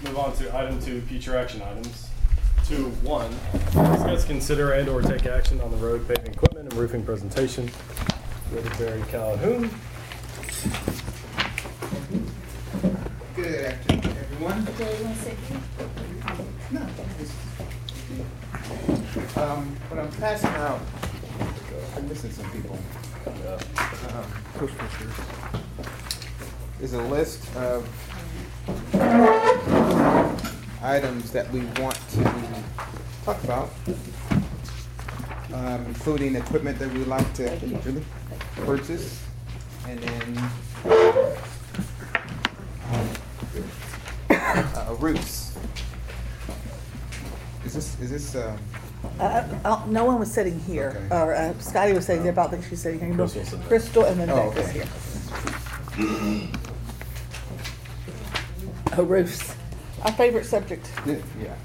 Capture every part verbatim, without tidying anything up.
move on to item two, future action items. Two, one, discuss, consider, and or take action on the road paving equipment and roofing presentation with Barry Calhoun. Good afternoon, everyone. Do you want to sit here? No. Um, what I'm passing out, I'm missing some people. Um, is a list of items that we want to talk about, um, including equipment that we would like to really purchase, and then uh, roofs. Is this is this? Um, Uh, uh, no one was sitting here. Okay. Or uh, Scotty was sitting there, but I think she's sitting here. Crystal's sitting there. Crystal and then Oh, Beck is okay. here. Oh, roofs. Our favorite subject. Yeah. yeah.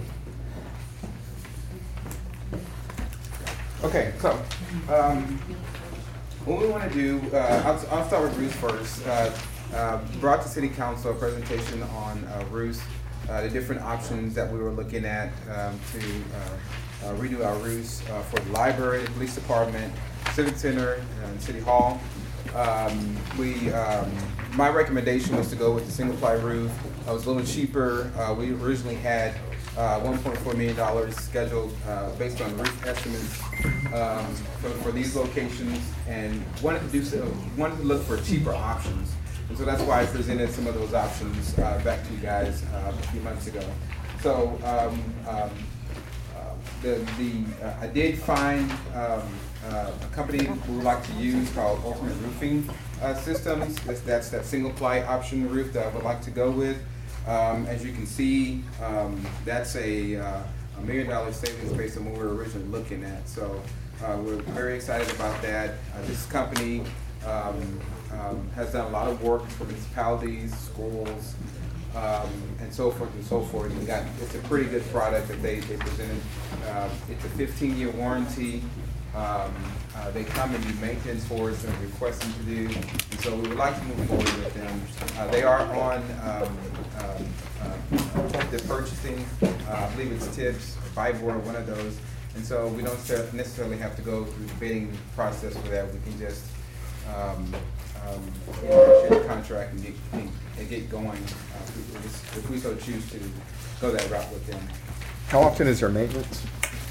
Okay, so um, what we want to do, uh, I'll, I'll start with roofs first. Uh, uh, brought to City Council a presentation on uh, roofs, uh, the different options that we were looking at um, to uh, uh, redo our roofs uh, for the library, the police department, Civic Center, and City Hall. Um, we, um, my recommendation was to go with the single ply roof. It was a little cheaper. Uh, we originally had uh, one point four million dollars scheduled uh, based on roof estimates um, for, for these locations, and wanted to do so, wanted to look for cheaper options. And so that's why I presented some of those options uh, back to you guys uh, a few months ago. So um, um, uh, the, the uh, I did find um, uh, a company we would like to use called Ultimate Roofing uh, Systems. That's, that's that single ply option roof that I would like to go with. Um, as you can see, um, that's a, uh, a million dollar savings based on what we were originally looking at. So uh, we're very excited about that. Uh, this company um, um, has done a lot of work for municipalities, schools, um, and so forth and so forth. We got, it's a pretty good product that they, they presented. Uh, it's a fifteen year warranty. Um, uh, they come and do maintenance for us and request them to do, and so we would like to move forward with them. Uh, they are on um, um, uh, the purchasing, uh, I believe it's TIPS, Fiverr, or one of those, and so we don't necessarily have to go through the bidding process for that. We can just um, um, negotiate a contract and get, and get going uh, if, if we so choose to go that route with them. How often is there maintenance?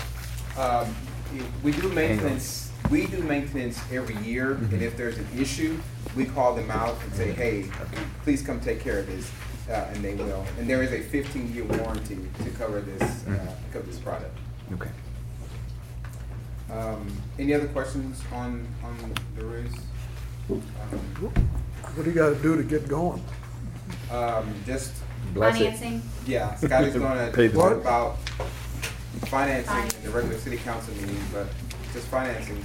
Um, we do maintenance. We do maintenance every year, mm-hmm. and if there's an issue, we call them out and say, "Hey, please come take care of this," uh, and they will. And there is a fifteen year warranty to cover this uh, cover this product. Okay. Um, any other questions on on the roofs? Um, What do you gotta do to get going? um, just Bless it. Financing. yeah, Scotty's going Pay to the talk bill. about financing Fine. in the regular city council meeting, but just financing.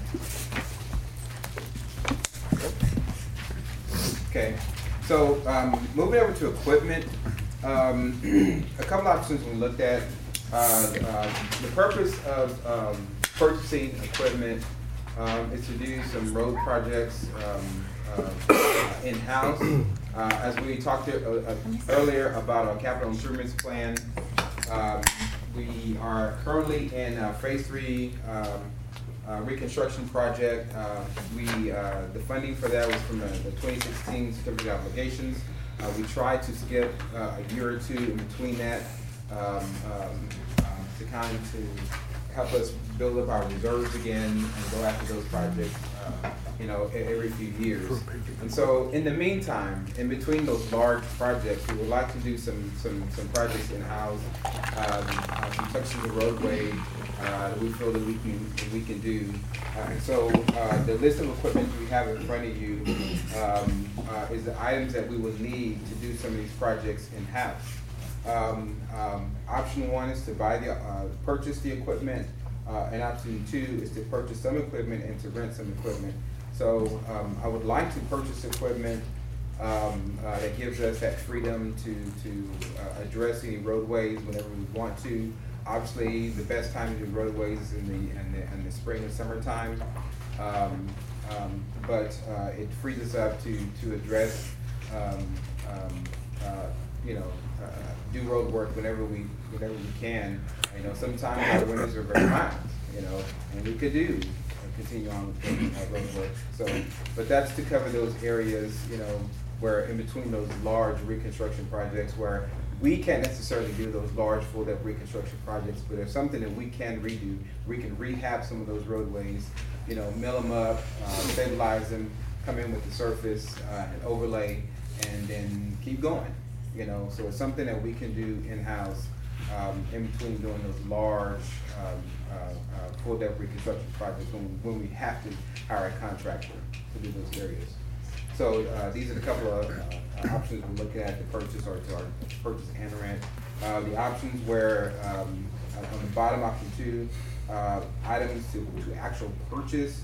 Okay, so um, moving over to equipment, um, a couple options we looked at. Uh, uh, the purpose of um, purchasing equipment um, is to do some road projects um, uh, in-house. Uh, as we talked to, uh, earlier about our capital improvements plan, um, we are currently in uh, phase three um, uh, reconstruction project. Uh, we uh, the funding for that was from the, the twenty sixteen certificate of obligations. Uh, we tried to skip uh, a year or two in between that um, um, um, to kind of to help us build up our reserves again and go after those projects, uh, you know, every few years. And so, in the meantime, in between those large projects, we would like to do some some some projects in house, um, uh, some sections of roadway uh, that we feel that we can that we can do. Uh, and so, uh, the list of equipment we have in front of you um, uh, is the items that we would need to do some of these projects in house. Um, um, option one is to buy the, uh, purchase the equipment, uh, and option two is to purchase some equipment and to rent some equipment. So um, I would like to purchase equipment um, uh, that gives us that freedom to, to uh, address any roadways whenever we want to. Obviously, the best time to do roadways is in the, in the, in the spring and summertime, um, um, but uh, it frees us up to, to address um, um, uh, you know, uh, do road work whenever we, whenever we can. You know, sometimes our winters are very mild, you know, and we could do, uh, continue on with uh, road work. So, but that's to cover those areas, you know, where in between those large reconstruction projects where we can't necessarily do those large full depth reconstruction projects, but if something that we can redo, we can rehab some of those roadways, you know, mill them up, uh, stabilize them, come in with the surface, uh, and overlay, and then keep going, you know. So it's something that we can do in-house, um, in between doing those large, um, uh, uh, full depth reconstruction projects when, when we have to hire a contractor to do those areas. So uh, these are the couple of uh, options we're looking at to purchase or to, our, to purchase and rent. Uh, the options where um, on the bottom, option two, uh, items to, to actual purchase.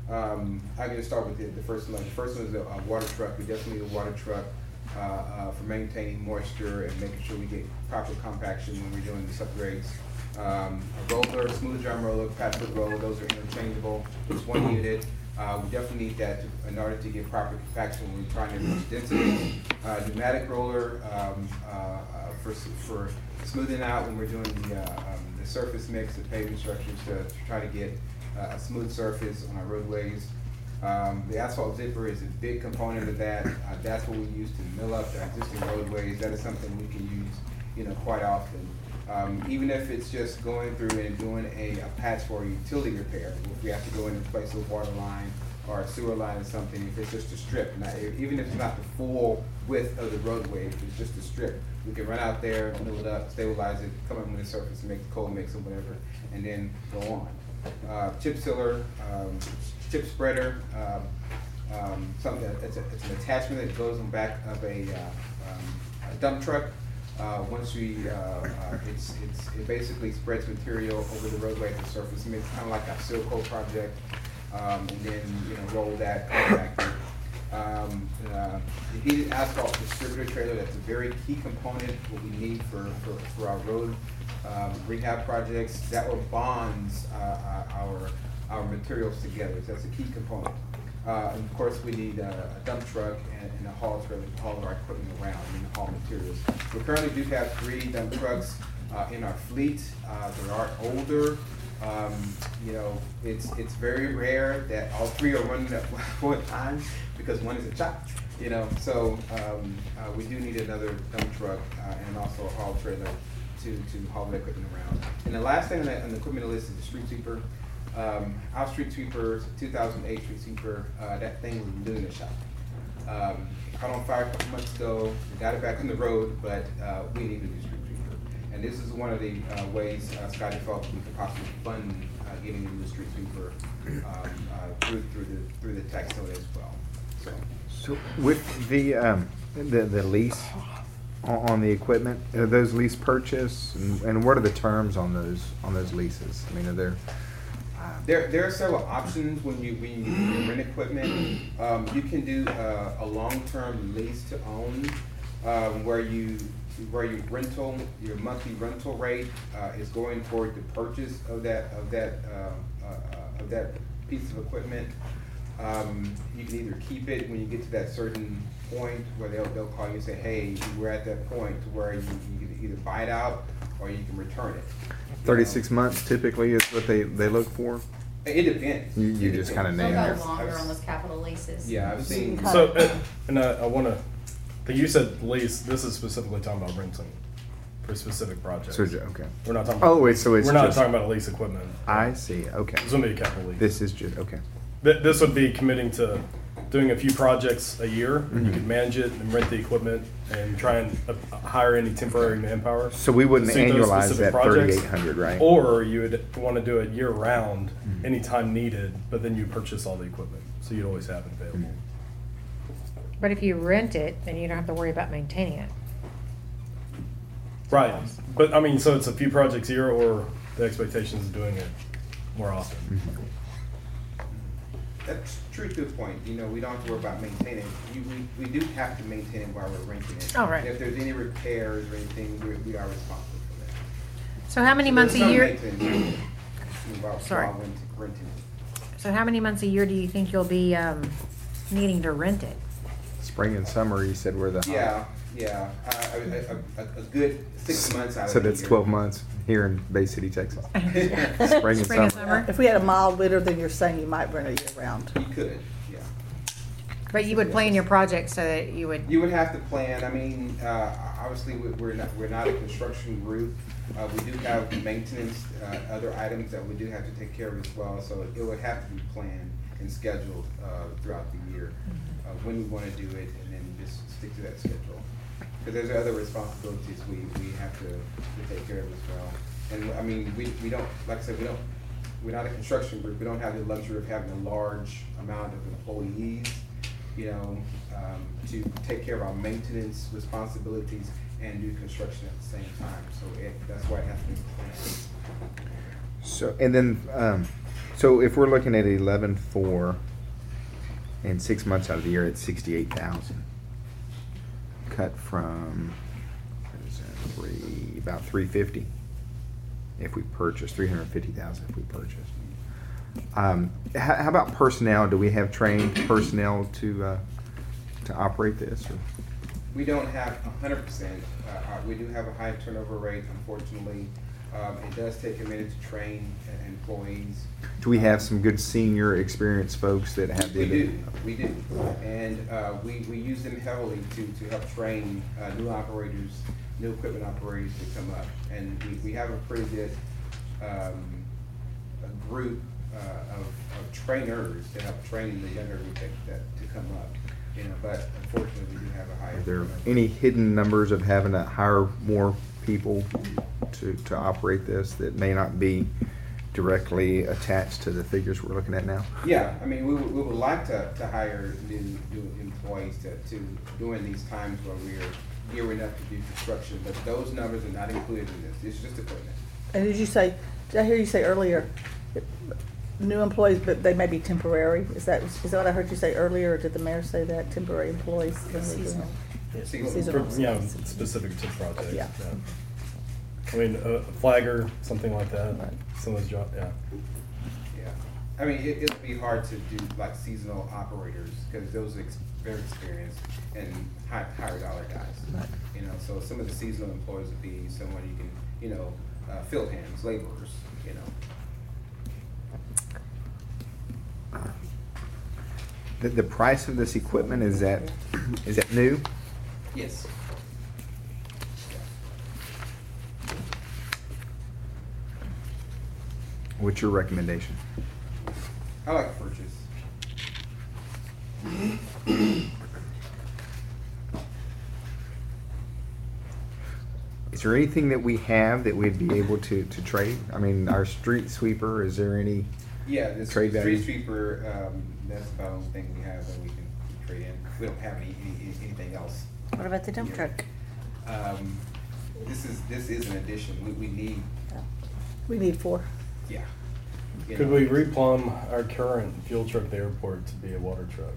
Um, I'm going to start with the, the first one. The first one is a, a water truck. We definitely need a water truck uh, uh, for maintaining moisture and making sure we get proper compaction when we're doing these upgrades. Um, a roller, smooth drum roller, patchwork roller, those are interchangeable. It's one unit. Uh, we definitely need that to, in order to get proper compaction when we're trying to reach density. Uh, pneumatic roller um, uh, uh, for, for smoothing out when we're doing the, uh, um, the surface mix, the paving structures to, to try to get uh, a smooth surface on our roadways. Um, the asphalt zipper is a big component of that. Uh, that's what we use to mill up our existing roadways. That is something we can use, you know, quite often. Um, even if it's just going through and doing a, a patch for a utility repair, if we have to go in and replace a water line or a sewer line or something, if it's just a strip, now, even if it's not the full width of the roadway, if it's just a strip, we can run out there, mill it up, stabilize it, come up with the surface, make the cold mix or whatever, and then go on. Uh, chip sealer, um, chip spreader, um, um, something that, it's, a, it's an attachment that goes on the back of a, uh, um, a dump truck. Uh, once we, uh, uh, it's, it's, it basically spreads material over the roadway to the surface, I mean, it's kind of like a seal coat project, um, and then, you know, roll that compacted. Um, uh, the heated asphalt distributor trailer, that's a very key component, what we need for, for, for our road um, rehab projects. That what bonds uh, our, our materials together, so that's a key component. Uh, and of course, we need a, a dump truck and, and a haul trailer to haul our equipment around and haul materials. We currently do have three dump trucks uh, in our fleet. Uh, they are older. Um, you know, it's it's very rare that all three are running at one time because one is a chop. You know, so um, uh, we do need another dump truck uh, and also a haul trailer to to haul the equipment around. And the last thing on the, on the equipment list is the street sweeper. Um, our street sweeper, two thousand eight street sweeper, uh, that thing was new in the shop. Um, it caught on fire a couple months ago, we got it back on the road, but uh, we need a new street sweeper. And this is one of the uh, ways uh, Scotty felt we could possibly fund uh, getting a new street sweeper um, uh, through, through the through the tax note as well. So, So with the, um, the, the lease on, on the equipment, are those lease purchase, and, and what are the terms on those, on those leases? I mean, are there? There, there are several options when you, when you rent equipment. Um, you can do a, a long-term lease to own, um, where you, where your rental, your monthly rental rate uh, is going toward the purchase of that, of that, uh, uh, of that piece of equipment. Um, you can either keep it when you get to that certain point where they'll, they'll call you and say, hey, we're at that point to where you, you can either buy it out or you can return it. Thirty-six months typically is what they, they look for? It depends. You- you It just depends. kinda They'll name go it. longer on those capital leases. Yeah, I've seen. So, uh, and I, I wanna, the you said lease, this is specifically talking about renting for specific projects. So, okay. We're not talking about. Oh, wait, so it's We're not just- talking about lease equipment. I see, okay. This would be a capital lease. This is just, okay. Th- This would be committing to doing a few projects a year, and you Mhm. could manage it and rent the equipment and try and uh, hire any temporary manpower. So we wouldn't to suit those annualize specific that projects. thirty-eight hundred, right? Or you would want to do it year round, Mhm. anytime needed, but then you purchase all the equipment, so you'd always have it available. But if you rent it, then you don't have to worry about maintaining it. Right, but I mean, so it's a few projects a year, or the expectation is doing it more often. Mhm. That's true to a point. You know, we don't have to worry about maintaining. You, we, we do have to maintain it while we're renting it. Oh, right. If there's any repairs or anything, we, we are responsible for that. So how many So months a there's some year, maintenance while- Sorry. while renting- renting it. so how many months a year do you think you'll be, um, needing to rent it? Spring and summer, you said were the. hot- Yeah, Yeah, uh, a, a, a, a good six months out of So the that's year. twelve months here in Bay City, Texas. Spring and Spring and summer. summer. If we had a mild winter, then you're saying you might run it year round. You could, yeah. But you would plan your project so that you would, You would have to plan, I mean, uh, obviously, we- we're not, we're not a construction group. Uh, we do have maintenance, uh, other items that we do have to take care of as well, so it would have to be planned and scheduled, uh, throughout the year, uh, when we wanna do it, and then just stick to that schedule. Cause there's other responsibilities we, we have to, to take care of as well. And, I mean, we, we don't, like I said, we don't, we're not a construction group, we don't have the luxury of having a large amount of employees, you know, um, to take care of our maintenance responsibilities and do construction at the same time. So it, that's why it has to be planned. So, and then, um, so if we're looking at eleven four and six months out of the year, it's sixty-eight thousand. Cut from, what is that, three, about three fifty if we purchase, three hundred fifty thousand if we purchase. Um, how, how about personnel? Do we have trained personnel to, uh, to operate this? Or? We don't have a hundred percent, uh, uh, we do have a high turnover rate, unfortunately. Um, it does take a minute to train uh, employees. Do we have some good senior experienced folks that have the? We do, we do. And, uh, we, we use them heavily to, to help train, uh, new operators, new equipment operators to come up. And we, we have a pretty good, um, a group, uh, of, of trainers to help train the younger group that, that, to come up. You know, but unfortunately, we do have a higher. Are there turnover. any hidden numbers of having to hire more people to, to operate this that may not be directly attached to the figures we're looking at now? Yeah, I mean, we would, we would like to, to hire new, new employees to, to, during these times where we're gearing up to do construction, but those numbers are not included in this, it's just equipment. And did you say, did I hear you say earlier, new employees, but they may be temporary? Is that, is that what I heard you say earlier, or did the mayor say that, temporary employees? Seasonal. Seasonal. For- Yeah, specific to the project. Yeah. I mean, a flagger, something like that, Right. some of those jobs, yeah. Yeah, I mean, it, it'll be hard to do like seasonal operators, cause those are ex- very experienced and high, higher dollar guys. Right. You know, so some of the seasonal employees would be someone you can, you know, uh, field hands, laborers, you know. The, the price of this equipment, is that, is that new? Yes. What's your recommendation? I like purchase. Is there anything that we have that we'd be able to, to trade? I mean, our street sweeper, is there any? Yeah, the Trade street value? sweeper, um, that's about the only thing we have that we can trade in. We don't have any, any, anything else. What about the dump here. truck? Um, this is, this is an addition, we, we need, We need four. yeah. You Could know, we replumb our current fuel truck at the airport to be a water truck?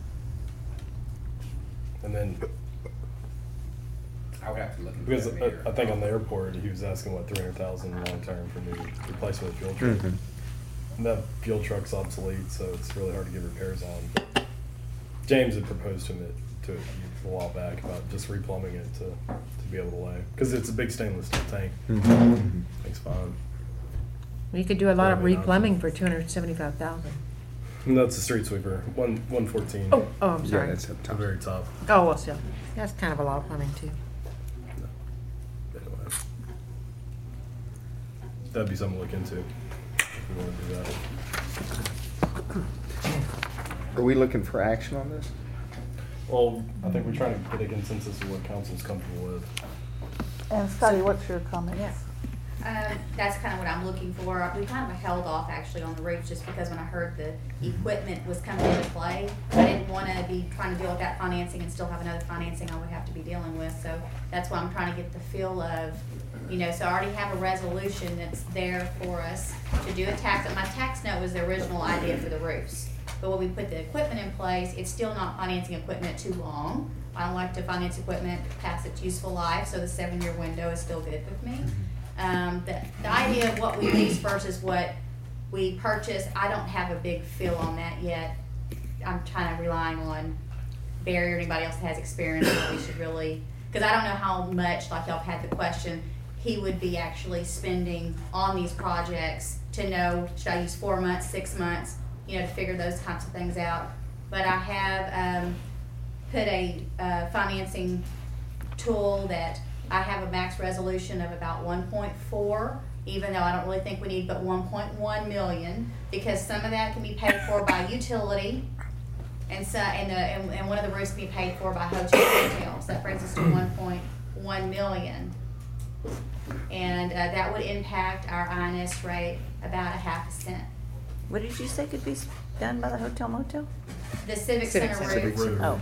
And then, I would have to look into because that. I, Mayor. I think on the airport, he was asking, what, three hundred thousand long-term for new replacement of fuel truck? Mhm. And that fuel truck's obsolete, so it's really hard to get repairs on. But James had proposed to it, to it a while back about just replumbing it to, to be able to lay, because it's a big stainless steel tank. Mhm. Thing's fine. you could do a lot of Probably not. replumbing for two hundred seventy-five thousand. And that's a street sweeper, one, one fourteen. Oh, oh, I'm Yeah, sorry. that's up The top. very top. Oh, well, still, that's kind of a lot of plumbing too. Anyway. That'd be something to look into, if we wanna do that. Are we looking for action on this? Well, I think we're trying to get a consensus of what council's comfortable with. And Scotty, what's your comment? Yeah. Um, that's kind of what I'm looking for. We kind of held off actually on the roofs just because when I heard the equipment was coming into play, I didn't want to be trying to deal with that financing and still have another financing I would have to be dealing with. So that's why I'm trying to get the feel of, you know, so I already have a resolution that's there for us to do a tax. My tax note was the original idea for the roofs. But when we put the equipment in place, it's still not financing equipment too long. I don't like to finance equipment past its useful life, so the seven-year window is still good with me. Um, the, the idea of what we lease versus what we purchase, I don't have a big feel on that yet. I'm kind of relying on Barry or anybody else that has experience, what we should really Because I don't know how much, like y'all had the question, he would be actually spending on these projects to know, should I use four months, six months, you know, to figure those types of things out. But I have um, put a uh, financing tool that I have a max resolution of about one point four, even though I don't really think we need but one point one million, because some of that can be paid for by utility, and so and, the, and, and one of the roofs can be paid for by hotel hotels. That brings us to one point one million. And uh, that would impact our I N S rate about a half a cent. What did you say could be done by the hotel motel? The Civic Civic Center Center. roof. Civic Oh,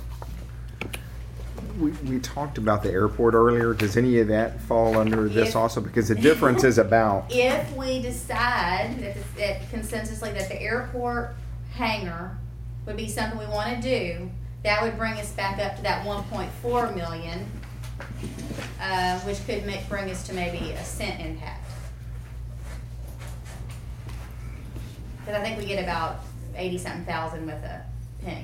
We, we talked about the airport earlier. Does any of that fall under this If- also? Because the difference is about, If we decide that, the- that consensusly that the airport hangar would be something we want to do, that would bring us back up to that one point four million, uh, which could make, bring us to maybe a cent impact. Because I think we get about eighty-something thousand with a penny.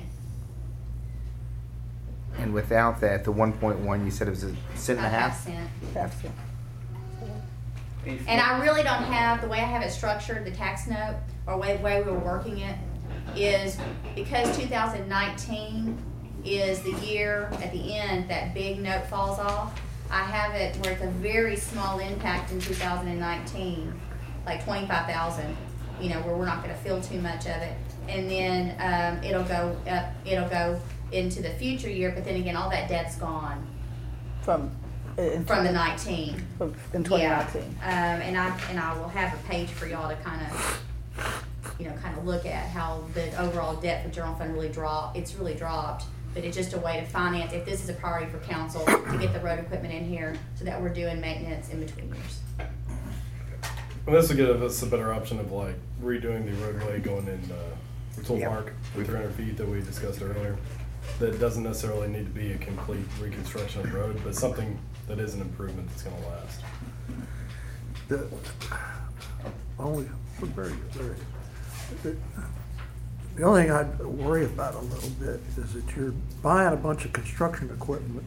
and without that, the one point one, you said it was a cent and a half? cent. Half cent. And I really don't have, the way I have it structured, the tax note, or way, way we were working it, is because two thousand nineteen is the year at the end that big note falls off. I have it where it's a very small impact in two thousand nineteen, like twenty-five thousand, you know, where we're not gonna feel too much of it. And then, um, it'll go up, it'll go into the future year, but then again, all that debt's gone From, in. from the nineteen. From- In twenty nineteen. Yeah, um, and I, and I will have a page for y'all to kind of, you know, kind of look at how the overall debt for general fund really dropped. It's really dropped, but it's just a way to finance, if this is a priority for council, to get the road equipment in here so that we're doing maintenance in between years. And this will give us a better option of like redoing the roadway going in, uh, Tool Yep. Park, the three hundred feet that we discussed earlier. That doesn't necessarily need to be a complete reconstruction of the road, but something that is an improvement that's gonna last. The only, very, very, the- the only thing I'd worry about a little bit is that you're buying a bunch of construction equipment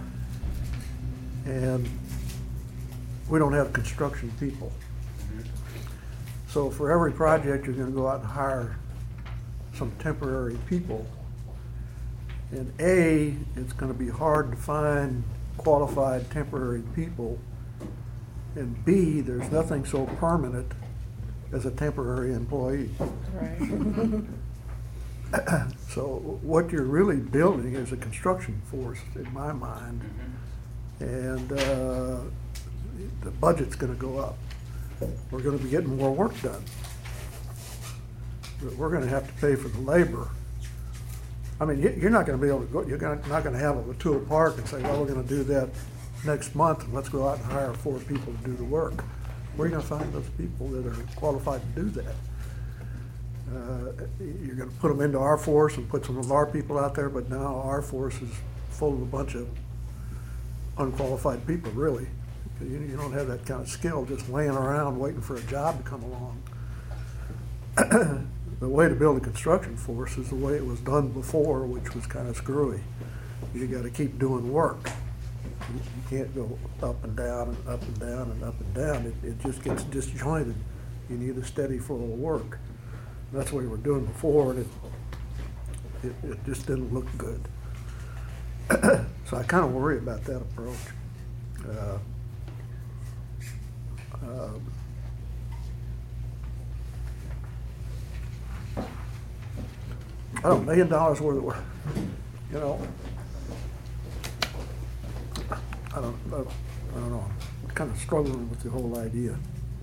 and we don't have construction people. So for every project, you're gonna go out and hire some temporary people. And A, it's gonna be hard to find qualified temporary people. And B, there's nothing so permanent as a temporary employee. Right. So what you're really building is a construction force, in my mind. And uh, the budget's gonna go up. We're gonna be getting more work done. But we're gonna have to pay for the labor. I mean, you- you're not gonna be able to go, you're gonna, not gonna have a Tool Park and say, well, we're gonna do that next month, and let's go out and hire four people to do the work. Where are you gonna find those people that are qualified to do that? Uh, You're gonna put them into our force and put some of our people out there, but now our force is full of a bunch of unqualified people, really. You, you don't have that kind of skill just laying around waiting for a job to come along. The way to build a construction force is the way it was done before, which was kind of screwy. You gotta keep doing work. You you can't go up and down and up and down and up and down. It, it just gets disjointed. You need a steady flow of work. That's what we were doing before, and it, it, it just didn't look good. So I kind of worry about that approach. Uh, um, I don't know, million dollars worth of work, you know. I don't, I don't I don't know, I'm kind of struggling with the whole idea.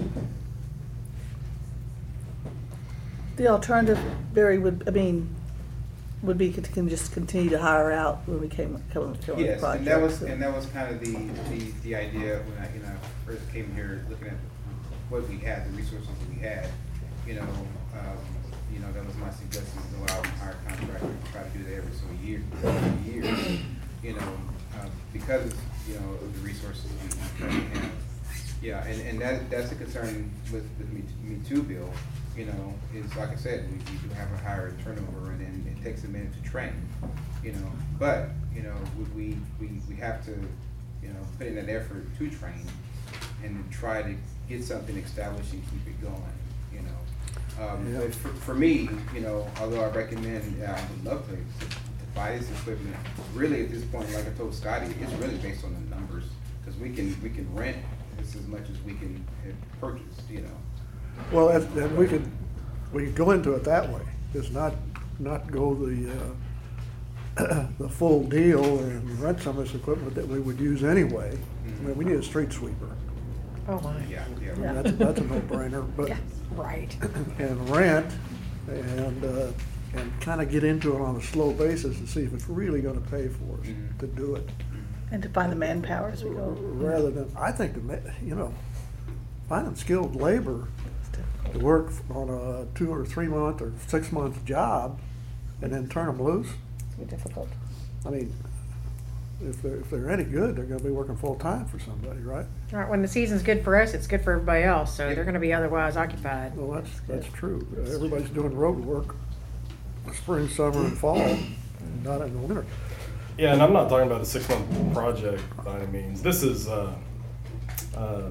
The alternative, Barry, would, I mean, would be to can just continue to hire out when we came, come come with the Yes, project. and that was, so. and that was kind of the, the, the idea when I, you know, first came here, looking at what we had, the resources that we had, you know, um, you know, that was my suggestion, to go out and hire a contractor, and try to do that every single year, every year, you know, uh, because, you know, of the resources we we currently have. Yeah, and, and that, that's a concern with, with me, me too, Bill, you know, is, like I said, we, we do have a higher turnover, and then it takes a minute to train, you know, but, you know, we, we, we have to, you know, put in that effort to train and try to get something established and keep it going, you know. Um, Yeah. but for, for me, you know, although I recommend, uh, I would love to, to buy this equipment, really at this point, like I told Scotty, it's really based on the numbers, because we can, we can rent this as much as we can uh, purchase, you know. Well, and, and we could, we could go into it that way, just not, not go the, uh, the full deal and rent some of this equipment that we would use anyway. I mean, we need a street sweeper. Oh, my. Yeah, I mean, yeah. That's, that's a no-brainer, but, Yeah, right. and rent, and, uh, and kinda get into it on a slow basis and see if it's really gonna pay for us Mhm. to do it. And to find the manpower as we go. Rather than, I think, the ma- you know, finding skilled labor to work on a two or three month or six month job and then turn them loose. It's gonna be difficult. I mean, if they're, if they're any good, they're gonna be working full time for somebody, right? Right, when the season's good for us, it's good for everybody else, so they're gonna be otherwise occupied. Well, that's, that's true. Everybody's doing road work, spring, summer, and fall, and not in the winter. Yeah, and I'm not talking about a six-month project by any means. This is, uh, uh,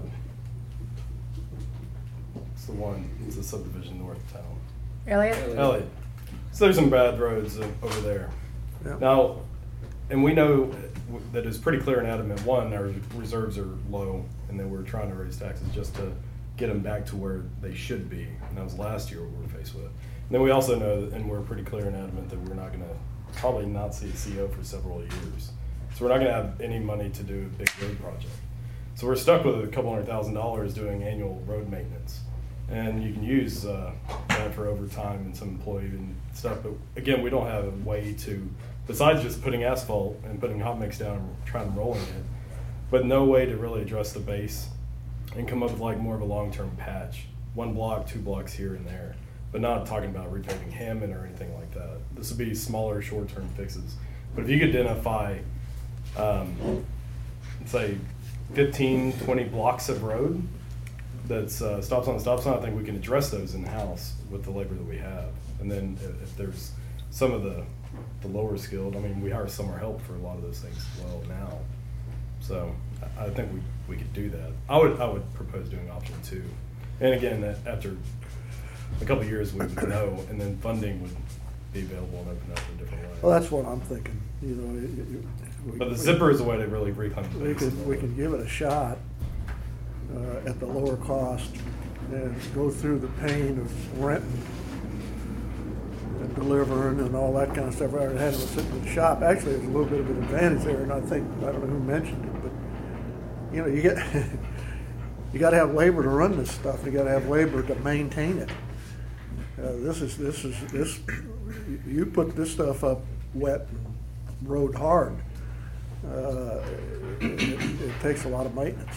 it's the one, it's the subdivision north of town. Elliot? Elliot. So there's some bad roads uh, over there. Yeah. Now, and we know that it's pretty clear and adamant, one, our reserves are low, and that we're trying to raise taxes just to get them back to where they should be. And that was last year what we were faced with. And then we also know, that, and we're pretty clear and adamant, that we're not gonna, probably not see a C O for several years. So we're not gonna have any money to do a big road project. So we're stuck with a couple hundred thousand dollars doing annual road maintenance. And you can use uh, that for overtime and some employee and stuff, but again, we don't have a way to, besides just putting asphalt and putting hot mix down and trying rolling it, but no way to really address the base and come up with like more of a long-term patch. One block, two blocks here and there, but not talking about repaving Hammond or anything like that. This would be smaller, short-term fixes. But if you could identify, um, say, fifteen, twenty blocks of road that's uh, stops on the stop sign, I think we can address those in-house with the labor that we have. And then if, if there's some of the, the lower skilled, I mean, we hire summer help for a lot of those things as well now. So I I think we, we could do that. I would, I would propose doing option two. And again, that after a couple of years, we would know, and then funding would be available and open up in different ways. Well, that's what I'm thinking, you know. it- it- we- But the we- zipper is a way to really reclaim the We base. could, we could give it a shot uh, at the lower cost and go through the pain of renting and delivering and all that kind of stuff, rather than having to sit in the shop. Actually, there's a little bit of an advantage there, and I think, I don't know who mentioned it, but, you know, you get, you gotta have labor to run this stuff, you gotta have labor to maintain it. Uh, this is, this is, this, you put this stuff up wet and rode hard, uh, it, it takes a lot of maintenance.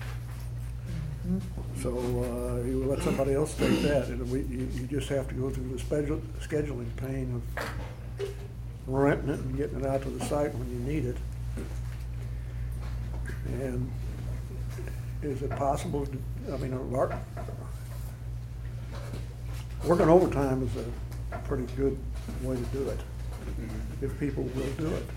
So, uh, you let somebody else take that, and we, you, you just have to go through the schedule, scheduling pain of renting it and getting it out to the site when you need it. And is it possible, to, I mean, our, working overtime is a pretty good way to do it, if people will do it.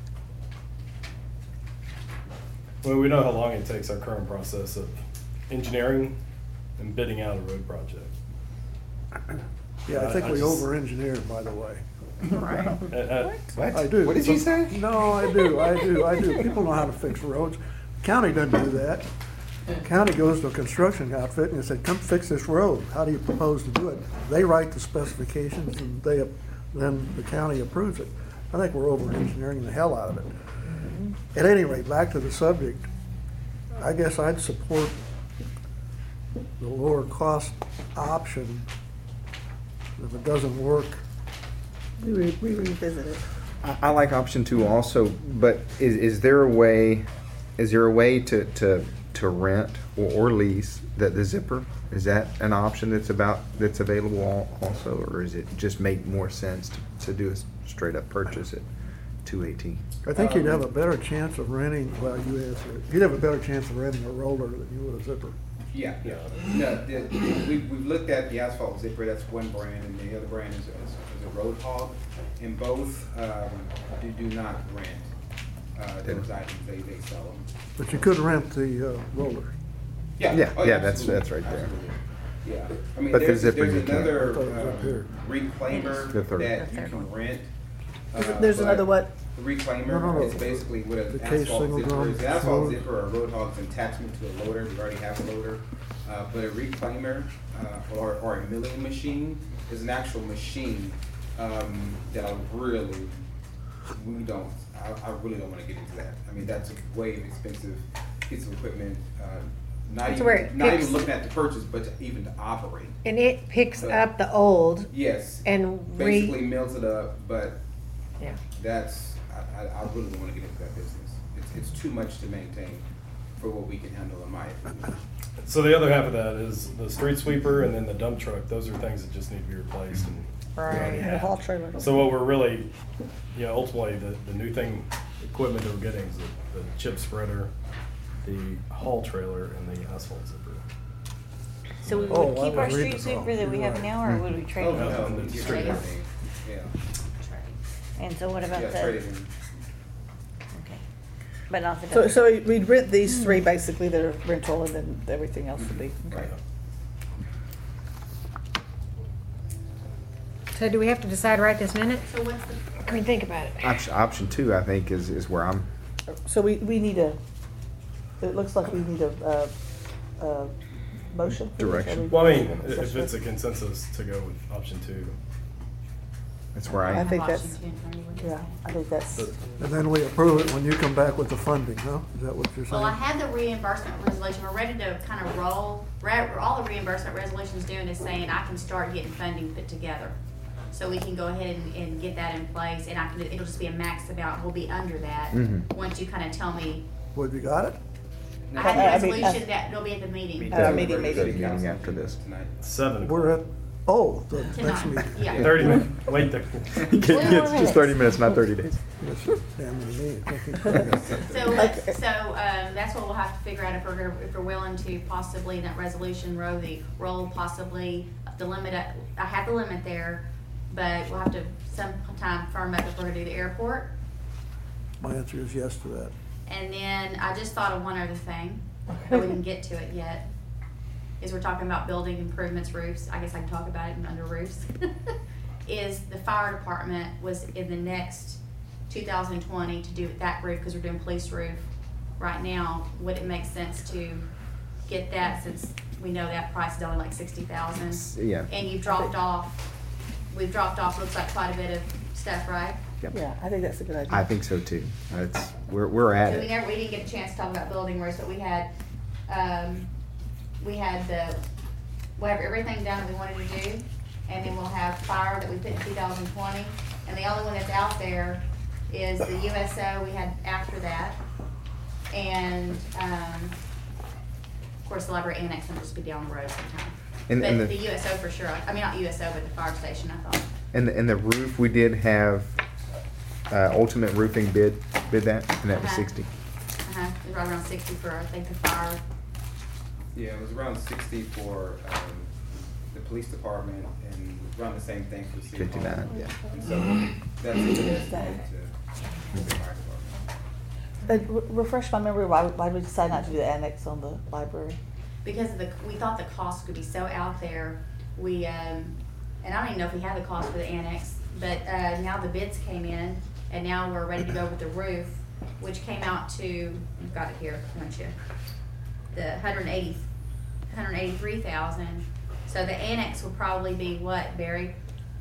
Well, we know how long it takes our current process of engineering and bidding out a road project. Yeah, I think I we just- over-engineered, by the way. Right. At- at- What? I do. What did you say? No, I do, I do, I do. People know how to fix roads. County doesn't do that. County goes to a construction outfit and they say, come fix this road. How do you propose to do it? They write the specifications and they, then the county approves it. I think we're over-engineering the hell out of it. At any rate, back to the subject, I guess I'd support the lower cost option. If it doesn't work, We re- we revisit it. I, I like option two also, but is, is there a way, is there a way to, to, to rent or, or lease the, the zipper? Is that an option that's about, that's available al- also, or is it just make more sense to, to do a straight up purchase at two eighteen? I think you'd have a better chance of renting, well, you answer it, you'd have a better chance of renting a roller than you would a zipper. Yeah, yeah. No, the, we, we've looked at the asphalt zipper, that's one brand, and the other brand is, is, is a Roadhog. And both, um, do, do not rent, uh, those items, they, they sell them. But you could rent the uh, roller. Yeah, Yeah, oh, yeah, that's- absolutely, that's right there. absolutely. Yeah, I mean, But the there's, zipper there's you can't. another, I thought it was up here. um, reclaimer The third. that The you third can one. rent. Is it- uh, there's but another what? The No, no, reclaimer no. is basically what an The case asphalt single zipper drum is. The asphalt load. zipper or Roadhog's attachment to a loader, we already have a loader. Uh, but a reclaimer, uh, or, or a milling machine is an actual machine, um, that I really, we don't, I, I really don't wanna get into that. I mean, that's a way expensive piece of equipment, uh, not That's where it even, not picks- even looking at the purchase, but to, even to operate. And it picks But- up the old Yes, and basically re, melts it up, but yeah. that's, I, I, I really don't wanna get into that business. It's, it's too much to maintain for what we can handle in my opinion. So the other half of that is the street sweeper and then the dump truck. Those are things that just need to be replaced and. we already Right. The have. haul trailer. So what we're really, you know, ultimately, the, the new thing, equipment that we're getting is the, the chip spreader, the haul trailer, and the asphalt zipper. So we Oh, would I keep our was reading street it wrong. sweeper that we You're have right. now, or would we trade Oh, it? no, Yeah. we get Trade rid it. of it. Yeah, And so what about yeah, the? trade it in. Okay. But not the. So, dump so truck. we'd rent these three basically that are rental and then everything else would be, okay. Right. So do we have to decide right this minute? So what's the, I mean, think about it. Option, option two, I think, is, is where I'm, So we, we need a, it looks like we need a, uh, uh, motion. for this, Direction. or we- Well, I mean, if it's a consensus to go with option two. that's where I I, think Option that's- two in front of you, what do you Yeah, say? I think that's, But And then we approve it when you come back with the funding, huh? Is that what you're saying? Well, I had the reimbursement resolution, we're ready to kind of roll, re- all the reimbursement resolution's doing is saying I can start getting funding put together. So we can go ahead and, and get that in place, and I can, it'll just be a max amount, we'll be under that, Mhm. once you kind of tell me. Well, you got it? I had I the mean, uh, resolution that, it'll be at the meeting. Uh, meeting, Regular meeting. city council Meeting after this. Tonight. seven We're o'clock. at, oh, the next Tonight, meeting. yeah. Thirty minutes, wait there. it's just thirty minutes, not thirty days. Yes, damn it, me. I keep forgetting. So, let's- so, um, that's what we'll have to figure out if we're gonna, if we're willing to possibly in that resolution row the roll possibly the limit, at- I have the limit there, but we'll have to sometime firm up if we're gonna do the airport. My answer is yes to that. And then I just thought of one other thing, but we didn't get to it yet, is we're talking about building improvements, roofs, I guess I can talk about it under roofs. Is the fire department was in the next two thousand twenty to do that roof, cause we're doing police roof right now, would it make sense to get that since we know that price is only like sixty thousand? Yeah. And you've dropped off, we've dropped off, looks like quite a bit of stuff, right? yeah, I think that's a good idea. I think so too. That's, we're, we're at So we it. never, we didn't get a chance to talk about building roofs, but we had, um, we had the, we have everything done that we wanted to do. And then we'll have fire that we put in two thousand twenty. And the only one that's out there is the U S O we had after that. And, um, of course, the library annex will just be down the road sometime. And- and But the- the U S O for sure, I mean, not U S O, but the fire station, I thought. And, the- and the roof, we did have, uh, Ultimate Roofing bid, bid that, and that was Uh-huh. sixty. Uh-huh, it was right around sixty for, I think, the fire. Yeah, it was around sixty for, um, the police department and around the same thing for city hall. Fifty-nine, yeah. And so that's a good estimate to the fire department. Uh, re- refresh my memory, why, why did we decide not to do the annex on the library? Because of the, we thought the cost could be so out there, we, um, and I don't even know if we have the cost for the annex, but, uh, now the bids came in, and now we're ready to go with the roof, which came out to, you've got it here, don't you? The hundred and eighty, hundred and eighty-three thousand, so the annex will probably be what, Barry?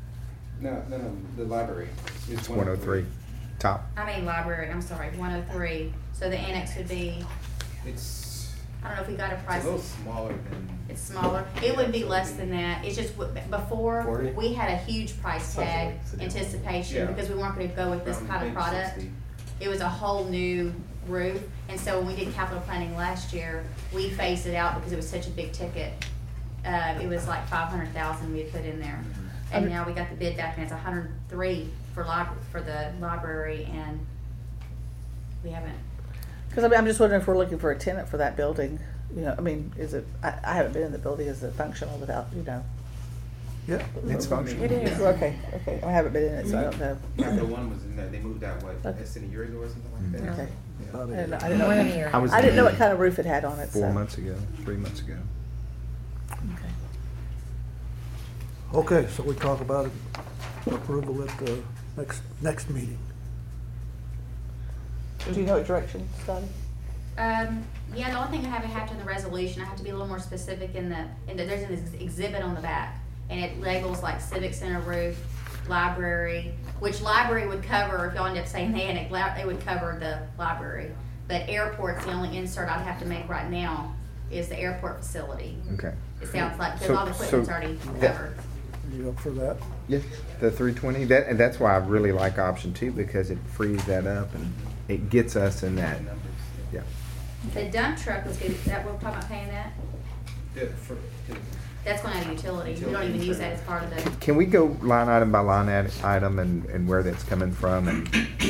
No, no, no, the library. It's one oh three, top. I mean library, I'm sorry, one oh three, so the annex would be, It's, I don't know if we got a price. it's a little smaller than. It's smaller. It would be less than that. It's just, w- before, forty? we had a huge price tag anticipation Yeah. because we weren't gonna go with this around kind of maybe product. sixty. It was a whole new roof, and so when we did capital planning last year, we phased it out because it was such a big ticket. Uh, it was like five hundred thousand we had put in there. And now we got the bid back and it's a hundred and three for lib- for the library, and we haven't, Cause I mean, I'm just wondering if we're looking for a tenant for that building. You know, I mean, is it, I, I haven't been in the building, is it functional without, you know? Yeah. It's functional. It is. Okay, okay, I haven't been in it, so I don't know. The one was in that, they moved out, what, Okay. less than a year ago or something like that? Okay. Yeah. About I it. didn't know, I didn't know, More than a year. I was I didn't know there what kind of roof it had on it, so. Four months ago, three months ago. Okay. Okay, so we talk about it, approval at the next, next meeting. Do you know what direction, Scotty? Um, yeah, the only thing I haven't had to in the resolution, I have to be a little more specific in the, in the, there's an ex- exhibit on the back. And it labels like civic center roof, library, which library would cover, if y'all end up saying that, it, la- it would cover the library. But airport's the only insert I'd have to make right now is the airport facility. Okay. It sounds like, because So- all the equipment's so already that- covered. You up for that? Yes, the three twenty, that, and that's why I really like option two, because it frees that up and it gets us in that, Numbers, yeah. The dump truck was good, is that what we're talking about paying that? yeah. The- for- the- That's going out of utility, we don't even use that as part of the, Can we go line item by line ad- item and, and where that's coming from and?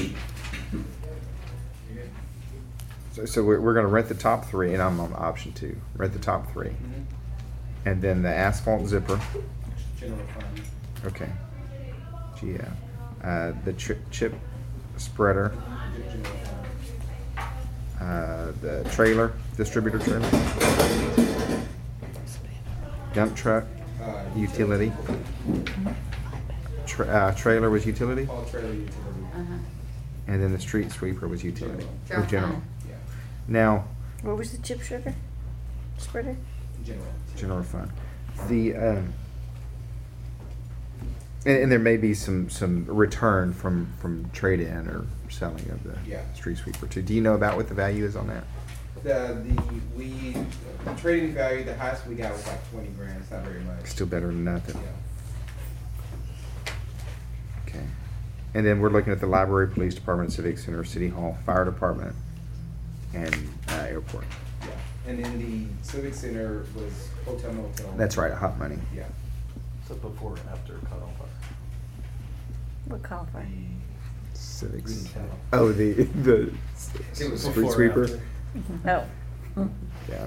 So, so we're, we're gonna rent the top three, and I'm on option two, rent the top three. Mhm. And then the asphalt zipper, General fund. okay. Yeah, uh, the tri- chip spreader, General fund. uh, the trailer, distributor trailer. Dump truck, Uh, utility. Tra- uh, trailer was utility, All trailer utility. uh-huh. and then the street sweeper was utility. General Or general. fund. Yeah, Now, What was the chip sugar? Spreader? general. general fund. The, um, and, and there may be some, some return from, from trade-in or selling of the Yeah. street sweeper too. Do you know about what the value is on that? The, the, we, the trading value, the highest we got was like twenty grand, it's not very much. Still better than nothing. Yeah. Okay. And then we're looking at the library, police department, civic center, city hall, fire department, and, uh, airport. Yeah, and then the civic center was hotel motel. That's right, hot money. Yeah. So before and after cutoff. What qualifier? Civics. Green cow. Oh, the, the It was street Before and sweeper? after. Oh. Yeah.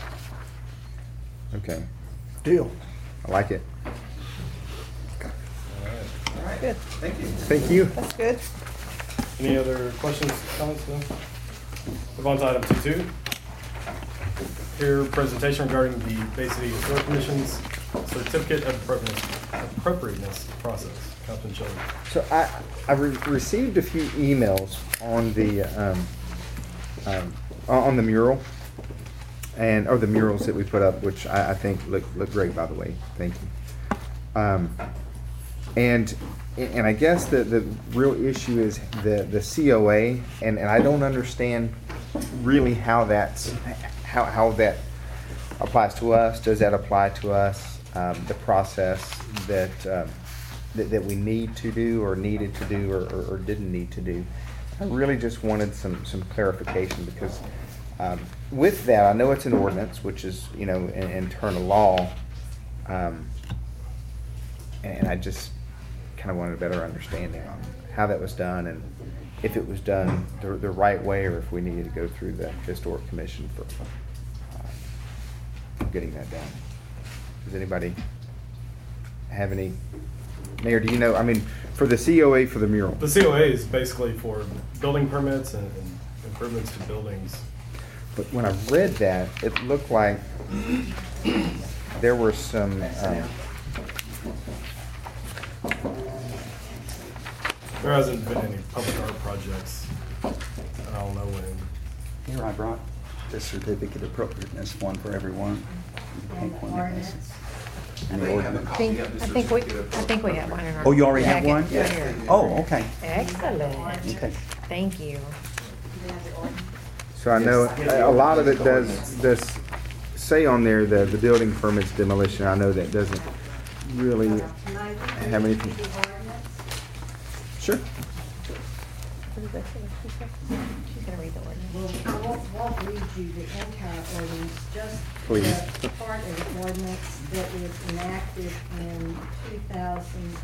Okay, Deal. I like it. All right. All right, Good. thank you. Thank you. That's good. Any other questions, comments? No? Move on to item two two. Here, presentation regarding the Bay City Historic Commission's certificate of appropriateness, appropriateness process. Councilman Chilton. So I, I re- received a few emails on the, um, um, on the mural, and, or the murals that we put up, which I, I think look, look great, by the way. Thank you. Um, and, and I guess the, the real issue is the, the C O A, and, and I don't understand really how that's, how, how that applies to us. Does that apply to us? Um, the process that, um, that, that we need to do or needed to do or, or, or didn't need to do. I really just wanted some, some clarification because um, with that, I know it's an ordinance, which is, you know, in, in turn a law. Um, and, and I just kind of wanted a better understanding on how that was done and if it was done the, the right way or if we needed to go through the Historic Commission for uh, getting that done. Does anybody have any? Mayor, do you know, I mean, for the C O A for the mural? The C O A is basically for building permits and, and improvements to buildings. But when I read that, it looked like there were some, um, There hasn't been any public art projects. I don't know when. Here, I brought the certificate of appropriateness, one for everyone. Hank one of this. And the I ordinance. think, I think we, I think we have one in our. Oh, you already have packet. one? Right here. Oh, okay. Excellent. Okay. Thank you. so I know a a lot of it does, does say on there the, the building permits demolition. I know that doesn't really have anything. Sure. What did they say? She's gonna read the ordinance. Well, I won't, won't read you the entire ordinance, just Please. the part of the ordinance that was enacted in two thousand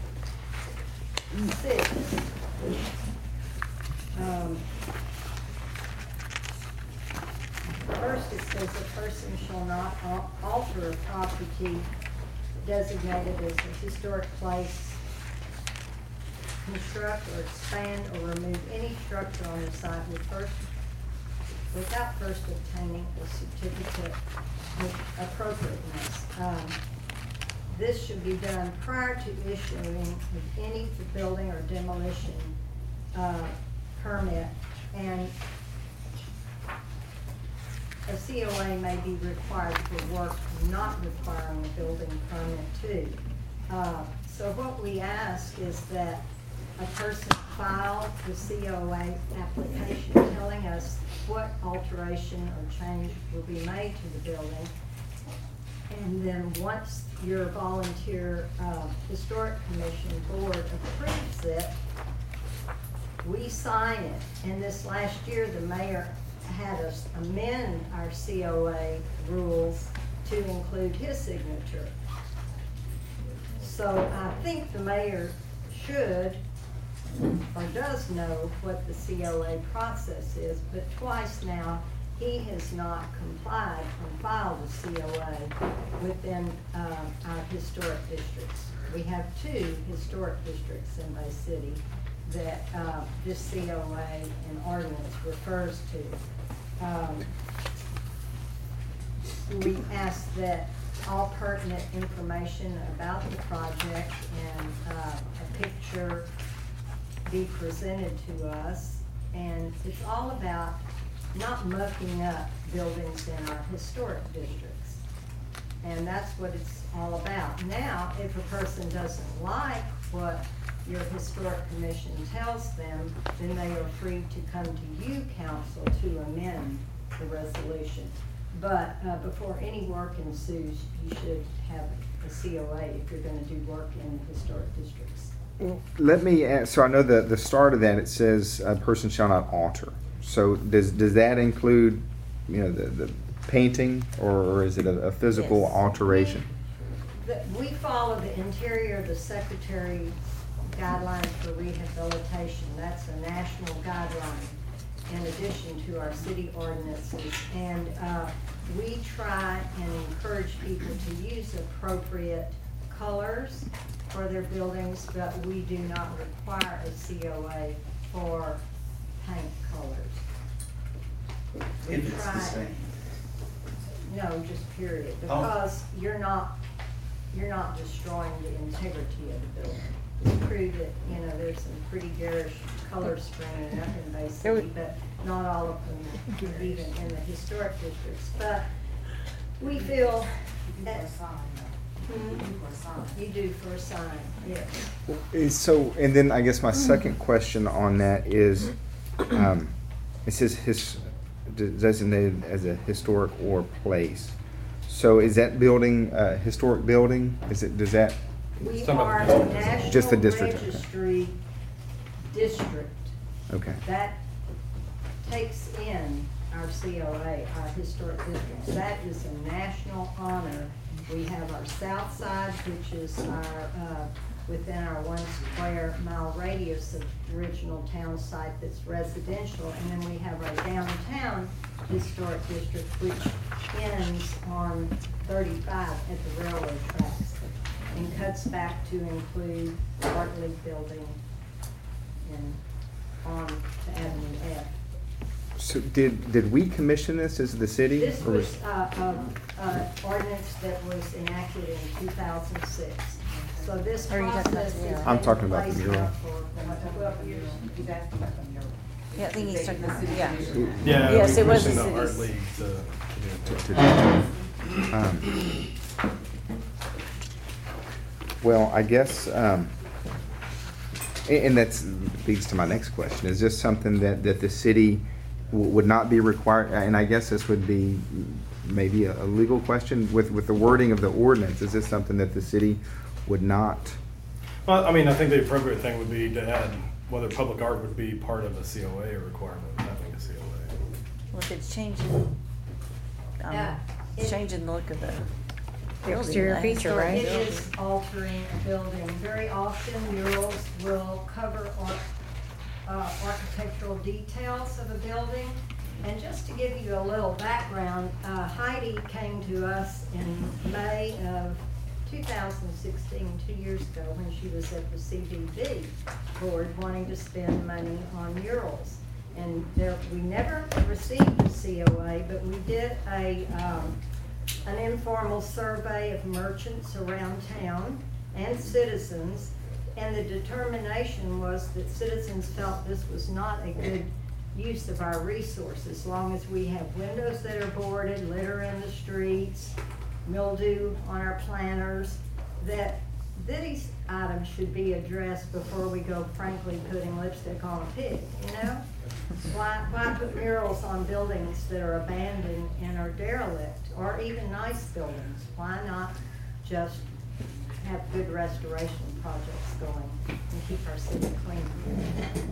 six. Um, First, it says a person shall not al- alter a property designated as a historic place, construct or expand or remove any structure on the site with first, without first obtaining a certificate of appropriateness. Um, This should be done prior to issuing of any building or demolition uh, permit, and a C O A may be required for work not requiring a building permit too. Uh, So what we ask is that a person file the C O A application telling us what alteration or change will be made to the building. And then once your volunteer uh, historic commission board approves it, we sign it. And this last year, the mayor had us amend our C O A rules to include his signature. So I think the mayor should or does know what the C O A process is, but twice now, he has not complied and filed a C O A within uh, our historic districts. We have two historic districts in Bay City that uh, this C O A and ordinance refers to. Um, We ask that all pertinent information about the project and uh, a picture be presented to us. And it's all about not mucking up buildings in our historic districts. And that's what it's all about. Now, if a person doesn't like what your historic commission tells them, then they are free to come to you, council, to amend the resolution. But uh, before any work ensues, you should have a C O A if you're gonna do work in historic districts. Let me ask, so I know that the start of that, it says a person shall not alter. So does, does that include, you know, the, the painting, or is it a, a physical Yes. alteration? The- We follow the interior of the Secretary's guidelines for rehabilitation. That's a national guideline in addition to our city ordinances. And uh, we try and encourage people to use appropriate colors for their buildings, but we do not require a C O A for paint colors. We If it's the try- same. No, just period, Oh. because you're not, you're not destroying the integrity of the building. We prove that, you know, there's some pretty garish color springing up in Bay City, but not all of them, even in the historic districts. But we feel that. Hmm? You do for a sign, yes. Is so, and then I guess my second question on that is, um, it says his, designated as a historic or place. So is that building a historic building? Is it, does that, We Some of are the- a national Just the district. registry district. okay. That takes in our C O A, our historic districts. That is a national honor. We have our south side, which is our, uh, within our one square mile radius of original town site that's residential. And then we have our downtown historic district, which ends on thirty-five at the railroad tracks and cuts back to include Bartley Building and on to Avenue F. So did, did we commission this as the city? This or was uh, a, a ordinance that was enacted in two thousand six. So this Are you talking about process the has mural? I'm been talking about in the place mural. now for twelve years. Yeah, I think he's talking about, yeah. Yeah, Yes, we it was the commissioned the art city's. league to, to To- do to it. do- um, Well, I guess, um, a- and that's leads to my next question. Is this something that, that the city w- would not be required? And I guess this would be maybe a, a legal question with, with the wording of the ordinance. Is this something that the city would not? Well, I mean, I think the appropriate thing would be to add whether public art would be part of a C O A or requirement of having a C O A. Well, if it's changing, Yeah, um, it- changing the look of the building. Exterior the feature, historic right? It building. is altering a building. Very often murals will cover ar- uh, architectural details of a building, And just to give you a little background, uh, Heidi came to us in May of two thousand sixteen, two years ago, when she was at the C B D board wanting to spend money on murals. And there, we never received a C O A, but we did a, um, an informal survey of merchants around town and citizens. And the determination was that citizens felt this was not a good use of our resources, as long as we have windows that are boarded, litter in the streets, mildew on our planters, that these items should be addressed before we go frankly putting lipstick on a pig, you know? Why, why put murals on buildings that are abandoned and are derelict, or even nice buildings? Why not just have good restoration projects going and keep our city clean?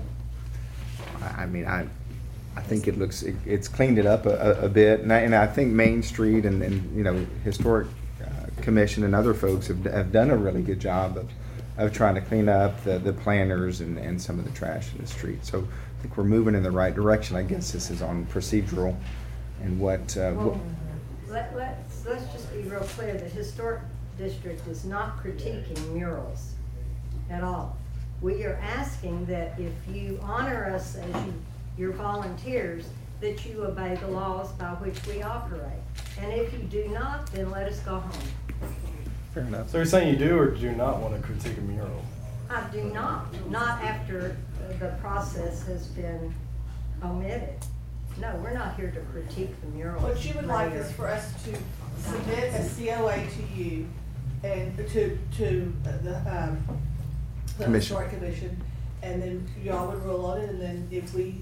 I I mean, I, I think it looks, it- it's cleaned it up a, a- a bit, and I, and I think Main Street and, and, you know, Historic uh, Commission and other folks have, have done a really good job of, of trying to clean up the, the planters and, and some of the trash in the street. So I think we're moving in the right direction. I guess this is on procedural and what, uh, what- Well, let, let's, let's just be real clear, the historic district is not critiquing murals at all. We are asking that if you honor us as you, your volunteers, that you obey the laws by which we operate. And if you do not, then let us go home. fair enough. So you're saying you do or do not want to critique a mural? I do not, not after the process has been omitted. No, we're not here to critique the mural. What you would like Mayor. is for us to submit a C O A to you and to, to the, um, the Commission. Historic Commission, and then y'all would rule on it, and then if we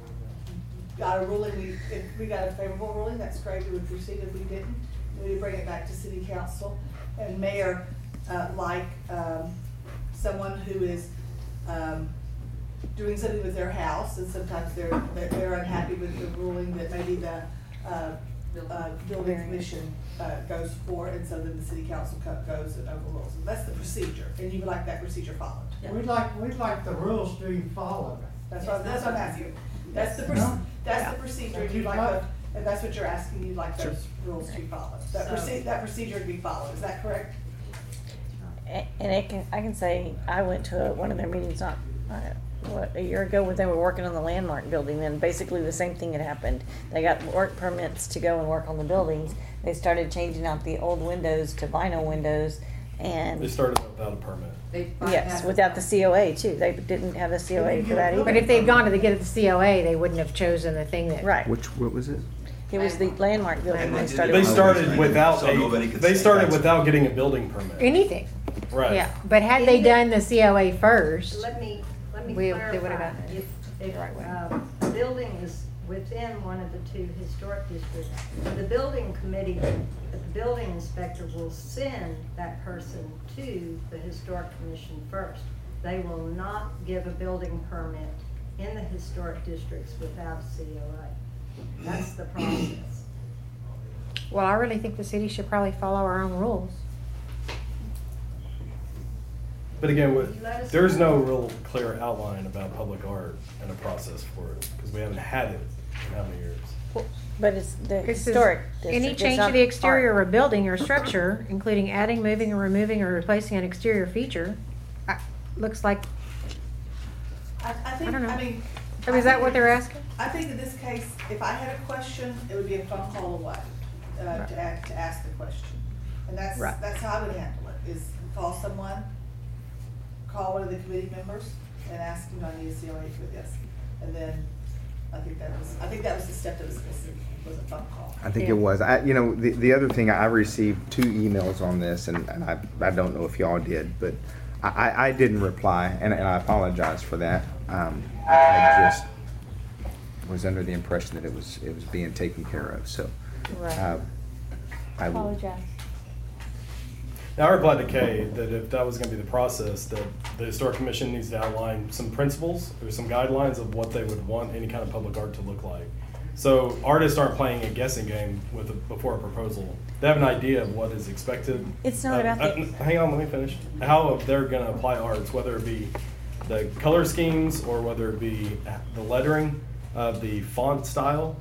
got a ruling, we, if we got a favorable ruling, that's great, we would proceed. If we didn't, we would bring it back to city council. And mayor, uh, like, um, someone who is, um, doing something with their house, and sometimes they're, they're, they're unhappy with the ruling that maybe the, uh, uh, building commission, uh, goes for, and so then the city council co- goes and overrules. And that's the procedure, and you would like that procedure followed. We'd like, we'd like the rules to be followed. That's what, that's what I'm asking. That's the, proc- No. that's the procedure, you'd like the, and that's what you're asking, you'd like those rules to be followed. That So- proce- that procedure to be followed, is that correct? A- And it can, I can say, I went to one of their meetings not, uh, what, a year ago when they were working on the landmark building, and basically the same thing had happened. They got work permits to go and work on the buildings. They started changing out the old windows to vinyl windows, and. They started without a permit. Yes, without the C O A too. They didn't have a C O A for that either. But if they'd gone to the, get the C O A, they wouldn't have chosen the thing that. Right. Which, what was it? It was the landmark building. They started. They with. started without So nobody a, could they say started that's- without getting a building permit. Anything. Right. Yeah, but had they done the C O A first, Let me, let me We- they would've clarify. gotten it If, if, the right way. um, a building is within one of the two historic districts, the building committee, the building inspector will send that person to the historic commission first. They will not give a building permit in the historic districts without a C O A. That's the process. well, I really think the city should probably follow our own rules. But again, what, You let us there's know. no real clear outline about public art and a process for it, because we haven't had it in how many years? But it's the It says, historic Any district. It's change to not the exterior of art. a building or structure, including adding, moving, or removing, or replacing an exterior feature, I- looks like, I, I think, I don't know. I mean. I mean, is that what they're asking? I think in this case, if I had a question, it would be a phone call away, uh, Right. to ask, to ask the question. And that's, Right. that's how I would handle it, is call someone, call one of the committee members and ask, you know, I need a C O A for this. And then, I think that was, I think that was the step that was missing, was a phone call. I think Yeah. it was. I, you know, the, the other thing, I received two emails on this, and, and I, I don't know if y'all did, but I, I, I didn't reply, and, and I apologize for that. Um, I, I just was under the impression that it was, it was being taken care of, so. Right. uh, I will. Apologize. Now, I replied to Kay that if that was gonna be the process, that the Historic Commission needs to outline some principles or some guidelines of what they would want any kind of public art to look like. So artists aren't playing a guessing game with, a- before a proposal. They have an idea of what is expected. It's not Uh, about the- uh, Hang on, let me finish. How they're gonna apply arts, whether it be the color schemes or whether it be the lettering of the font style.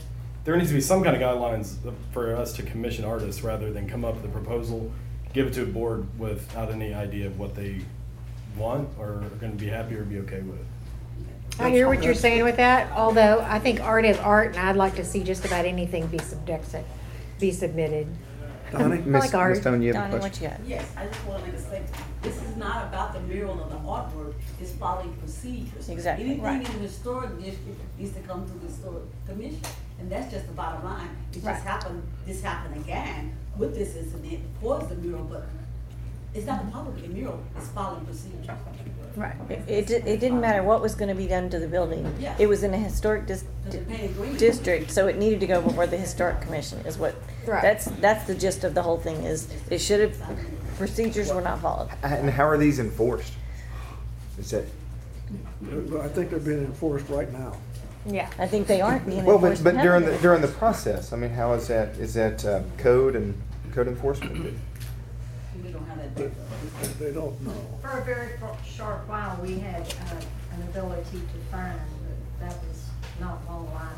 there needs to be some kind of guidelines for us to commission artists rather than come up with a proposal, give it to a board without any idea of what they want or are going to be happy or be okay with. I hear what you're saying with that, although I think art is art, and I'd like to see just about anything be subjected, be submitted. Donnie? I Miss like art. Miss Stone, you have a Donnie, what question? you got? Yes, I just want to make a statement. This is not about the mural or the artwork, it's following procedures. Exactly, Anything right. in the historic district needs to come through the historic commission, and that's just the bottom line. It Right. just happened, this happened again with this incident, was the mural, but it's not a public mural, it's following procedures. Right. It, it, di- it didn't matter what was gonna be done to the building. Yeah. It was in a historic dis- Because they're paying agreement. district, so it needed to go before the historic commission is what, Right. that's, that's the gist of the whole thing is, it should have, procedures were not followed. And how are these enforced? Is that, I think they're being enforced right now. Yeah. I think they aren't being well, but, enforced. but and during haven't the, been. during the process, I mean, how is that, is that uh, code and code enforcement? We don't have that They, data. they don't know. For a very fo- short while, we had uh, an ability to fine, but that was not long line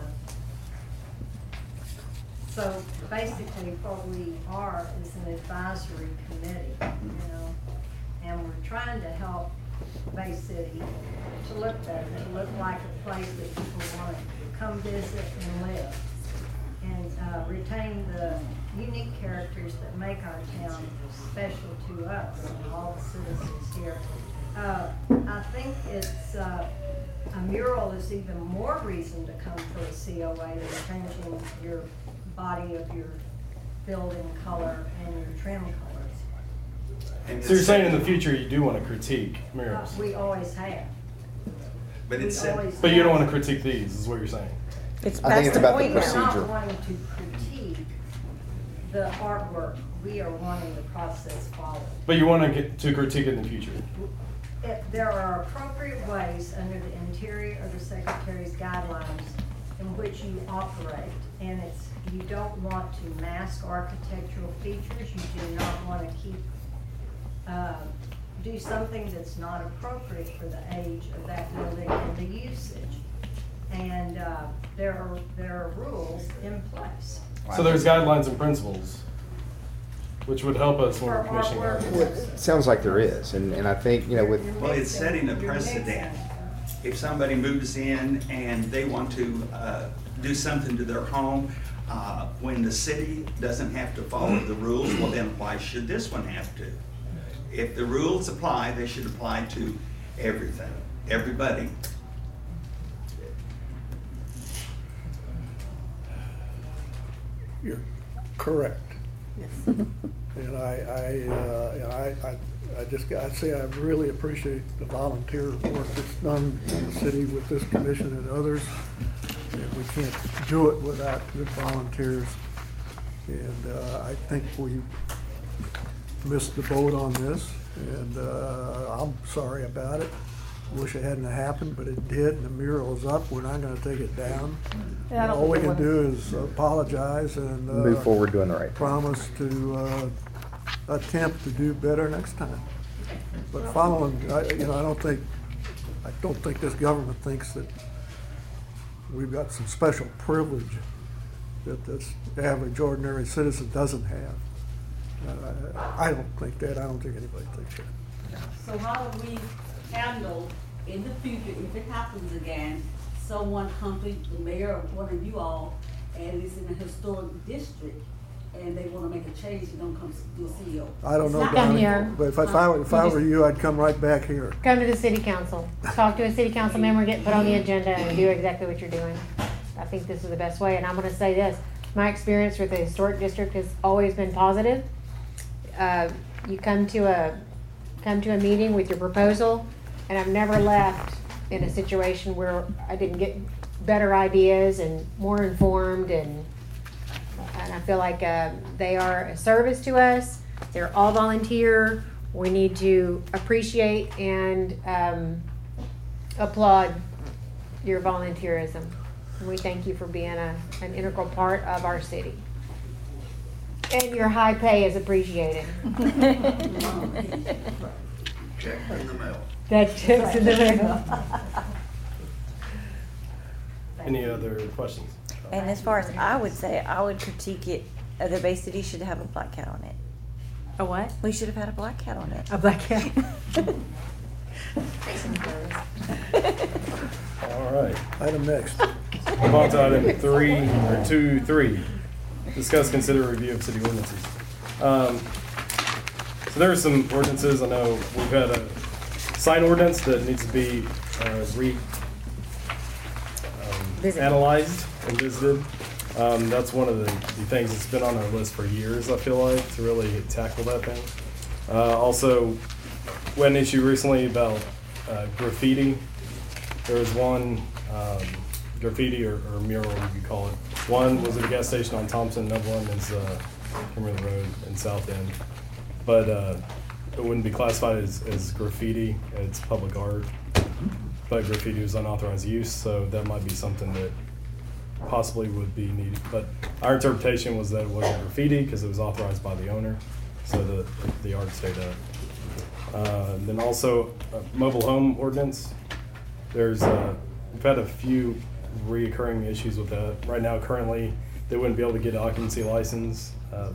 of. So basically, what we are is an advisory committee, you know, and we're trying to help Bay City to look better, to look like a place that people want to come visit and live, and uh, retain the unique characters that make our town special to us and all the citizens here. Uh, I think it's, uh, a mural is even more reason to come for a C O A than changing your body of your building color and your trim colors. So you're saying in the future you do want to critique Uh, murals, We always have. But We it's said, always but you don't have. want to critique these, is what you're saying? It's I think past it's the about the point now. We're procedure. not wanting to critique the artwork, we are wanting the process followed. But you want to get to critique it in the future. If there are appropriate ways under the Interior or the Secretary's guidelines in which you operate, and it's, you don't want to mask architectural features, you do not want to keep, uh, do something that's not appropriate for the age of that building and the usage. And, uh, there are, there are rules in place. So there's guidelines and principles, which would help us when we're For commissioning artwork. artists. Well, it sounds like there is, and, and I think, you know, with, You're well, it's mixing- setting a you're precedent. mixing. If somebody moves in and they want to uh, do something to their home, uh, when the city doesn't have to follow the rules, well then why should this one have to? If the rules apply, they should apply to everything, everybody. You're correct. And I, I, uh, and I, I, I just gotta say, I really appreciate the volunteer work that's done in the city with this commission and others. And we can't do it without good volunteers. And, uh, I think we missed the boat on this, and, uh, I'm sorry about it. Wish it hadn't happened, but it did, and the mural is up, we're not gonna take it down. Yeah, I don't All we think can it do is apologize and, uh. move forward doing the right thing. Promise to, uh, attempt to do better next time. But following, I, you know, I don't think, I don't think this government thinks that we've got some special privilege that this average ordinary citizen doesn't have. Uh, I don't think that, I don't think anybody thinks that. So how do we handle in the future, if it happens again, someone comes to the mayor or one of you all, and it's in a historic district, and they wanna make a change, and don't come do a C O? I don't It's know, not- Come Donnie, here. but if I, if I were- if I were you, I'd come right back here. Come to the city council, talk to a city council member, get put on the agenda and do exactly what you're doing. I think this is the best way, and I'm gonna say this, my experience with the historic district has always been positive. Uh, you come to a, come to a meeting with your proposal, and I've never left in a situation where I didn't get better ideas and more informed, and, and I feel like, uh, they are a service to us. They're all volunteer. We need to appreciate and, um, applaud your volunteerism. And we thank you for being a, an integral part of our city. And your high pay is appreciated. Check in the mail. That chips in the mail. Any other questions? And as far as I would say, I would critique it, uh, the Bay City should have a black cat on it. A what? We should have had a black cat on it. A black cat. All right. Item next. Move on to item three, or two, three. Discuss, consider review of city ordinances. Um, so there are some ordinances, I know we've had a sign ordinance that needs to be, uh, re, um, Visited. analyzed and visited. Um, that's one of the, the things that's been on our list for years, I feel like, to really tackle that thing. Uh, also, we had an issue recently about, uh, graffiti. There was one, um, graffiti or, or mural, you could call it. One was at a gas station on Thompson, another one is, uh, Kimberly Road in South End. But, uh, it wouldn't be classified as, as graffiti, it's public art. But graffiti was unauthorized use, so that might be something that possibly would be needed. But our interpretation was that it wasn't graffiti because it was authorized by the owner, so the, the art stayed up. Uh, then also, a mobile home ordinance. There's, uh, we've had a few reoccurring issues with that. Right now, currently, they wouldn't be able to get an occupancy license uh,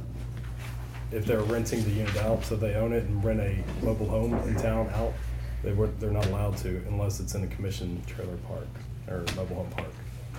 if they're renting the unit out, so they own it and rent a mobile home in town out. They were, they're not allowed to unless it's in a commissioned trailer park or mobile home park.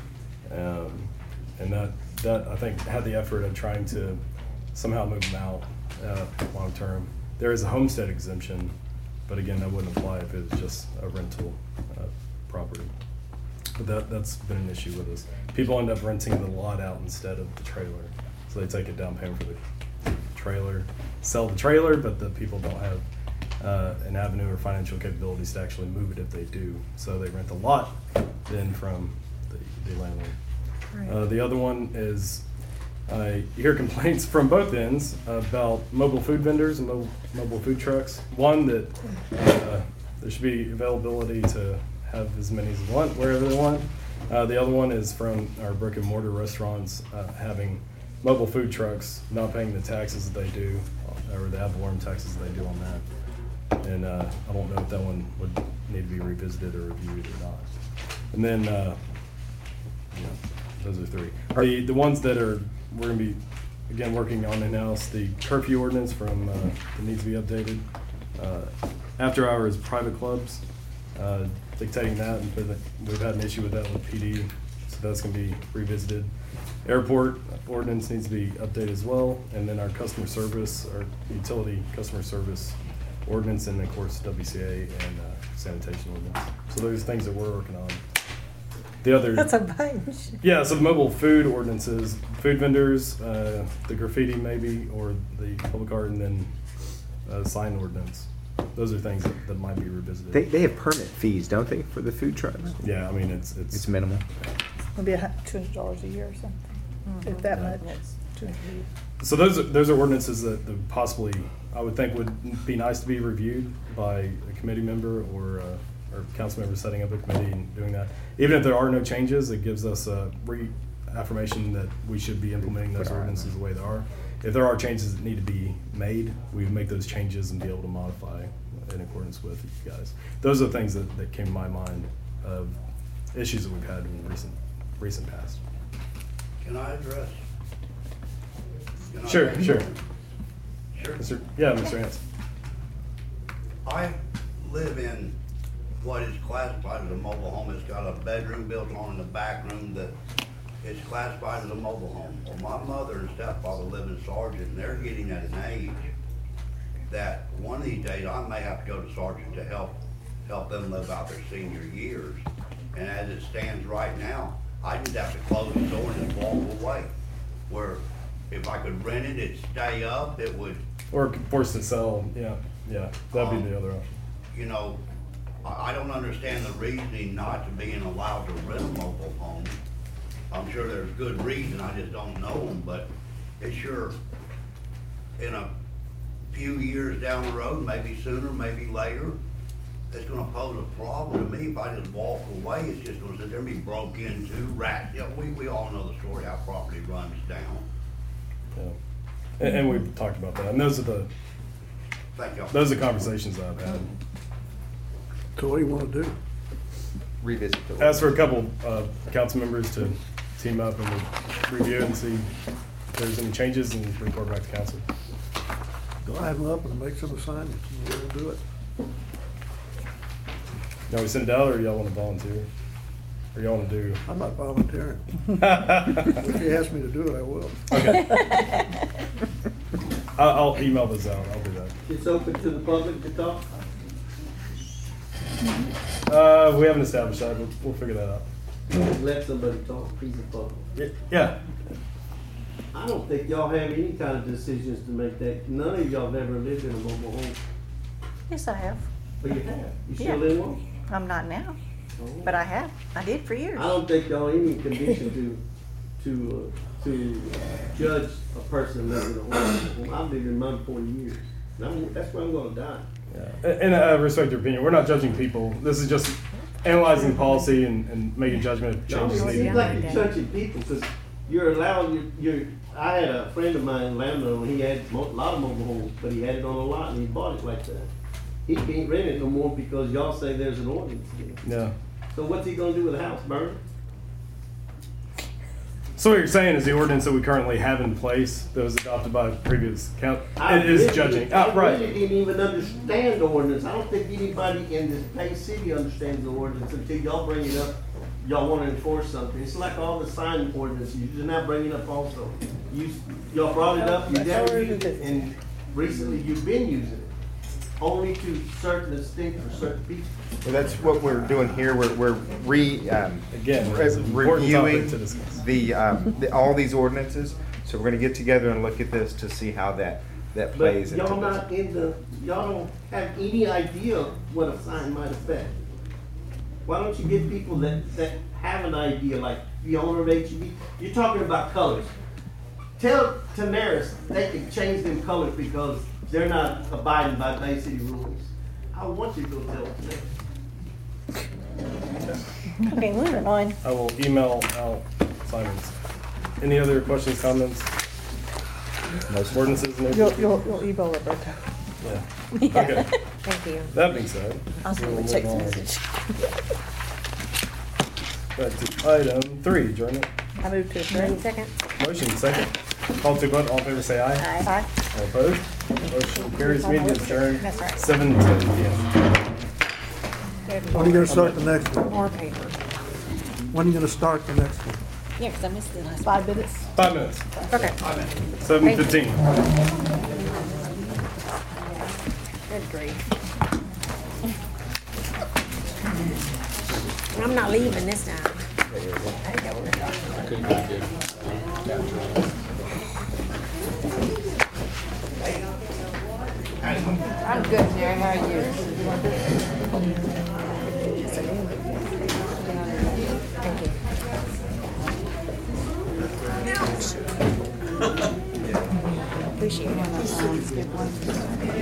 Um, and that, that, I think, had the effort of trying to somehow move them out uh, long term. There is a homestead exemption, but again, that wouldn't apply if it was just a rental uh, property. But that, that's been an issue with us. People end up renting the lot out instead of the trailer. So they take a down payment for the trailer, sell the trailer, but the people don't have uh, an avenue or financial capabilities to actually move it if they do. So they rent the lot then from the, the landlord. Right. Uh, the other one is, I hear complaints from both ends about mobile food vendors and mobile, mobile food trucks. One, that uh, there should be availability to have as many as they want, wherever they want. Uh, the other one is from our brick and mortar restaurants uh, having mobile food trucks, not paying the taxes that they do, or the ad valorem taxes that they do on that. And uh, I don't know if that one would need to be revisited or reviewed or not. And then, uh, yeah, those are three. The, the ones that are, we're gonna be, again, working on in-house, the curfew ordinance from, uh, that needs to be updated. Uh, after hours private clubs, uh, dictating that, and we've had an issue with that with P D, so that's gonna be revisited. Airport ordinance needs to be updated as well, and then our customer service, our utility customer service ordinance, and of course W C A and uh, sanitation ordinance. So those are things that we're working on. The other, That's a bunch. yeah, so the mobile food ordinances, food vendors, uh, the graffiti maybe, or the public art, and then uh, sign ordinance. Those are things that, that might be revisited. They, they have permit fees, don't they, for the food trucks? Yeah, I mean, it's, it's. It's minimal. It'll be a hun- two hundred dollars a year or something, if that Yeah. much. two hundred a year. So those are, those are ordinances that, that possibly, I would think would be nice to be reviewed by a committee member or, uh, or council member setting up a committee and doing that. Even if there are no changes, it gives us a reaffirmation that we should be implementing those ordinances the way they are. If there are changes that need to be made, we would make those changes and be able to modify in accordance with you guys. Those are the things that, that came to my mind of issues that we've had in recent, recent past. Can I address? Can I Sure, address? sure. Sure. Mister Yeah, Mister Hance. I live in what is classified as a mobile home. It's got a bedroom built on in the back room that is classified as a mobile home. Well, my mother and stepfather live in Sargent, and they're getting at an age that one of these days I may have to go to Sargent to help, help them live out their senior years. And as it stands right now, I just have to close the door and just walk away. Where if I could rent it, it'd stay up, it would, Or forced to sell, yeah, yeah, that'd be the Um, other option. you know, I, I don't understand the reasoning not to being allowed to rent a mobile home. I'm sure there's good reason, I just don't know them, but it sure, in a few years down the road, maybe sooner, maybe later, it's gonna pose a problem to me if I just walk away. It's just gonna sit there and be broke into, rat, you know, we, we all know the story, how property runs down. Yeah. And, and we've talked about that, and those are the, Thank y'all. those are conversations that I've had. So what do you wanna do? Revisit the. Ask for a couple, uh, council members to team up and we review it and see if there's any changes and report back to council. Go ahead and up and make some assignments, and we'll do it. Now we send it out, or y'all want to volunteer? Or y'all want to do? I'm not volunteering. If you ask me to do it, I will. Okay. I'll, I'll email this out. I'll do that. It's open to the public to talk? Uh, we haven't established that. We'll, we'll figure that out. Let somebody talk, piece of public. Y- Yeah. I don't think y'all have any kind of decisions to make that, none of y'all have ever lived in a mobile home. Yes, I have. But you have, you Yeah. still in one? I'm not now, Oh. but I have. I did for years. I don't think y'all any condition to, to, uh, to judge a person living in a home. I've lived in mine forty years, and I'm, that's where I'm gonna die. Yeah. And I respect your opinion. We're not judging people. This is just analyzing policy and, and making judgment if No, changes it need to seems be like made. you're judging people, because you're allowing, you're, you're, I had a friend of mine, landowner, he had mo- a lot of mobile homes, but he had it on a lot and he bought it like that. He can't rent it no more because y'all say there's an ordinance there. Yeah. So what's he gonna do with the house, burn it? So what you're saying is the ordinance that we currently have in place that was adopted by previous count, I it is really- judging. I Ah, right. really didn't even understand the ordinance. I don't think anybody in this Pay City understands the ordinance until y'all bring it up. Y'all wanna enforce something. It's like all the sign ordinances, you're just now bringing up also. You, y'all brought it up, you never used it, and recently you've been using it. Only to certain extent for certain people. Well, that's what we're doing here. We're, we're re, um, Again, re- it's an important topic reviewing to discuss. the, um, the, all these ordinances. So we're gonna get together and look at this to see how that, that But plays into y'all this. not in the, y'all don't have any idea what a sign might affect. Why don't you get people that, that have an idea, like the owner of H E B? You're talking about colors. Tell Tamaris they can change them colors because they're not abiding by Bay City rules. I want you to go tell them. Okay, moving on. I will email out Simons. Any other questions, comments? Most ordinances and You'll, everything? you'll, you'll email Roberta. Yeah. Yeah. Okay. Thank you. That being said. I'll send we'll him a text move on. message. Back to item three, adjournment. I moved to adjourn. Second. Motion second. Call to vote. All in favor say aye. Aye. All opposed? Motion carries. Meeting is adjourned. That's right. seven ten P M. When are you gonna start the next one? More paper. When are you gonna start the next one? Yeah, because I missed the last. Five minutes? Five minutes. Okay. Seven fifteen. Good grief. I'm not leaving this time. I'm good, Mary. How are you? Thank you. Appreciate it.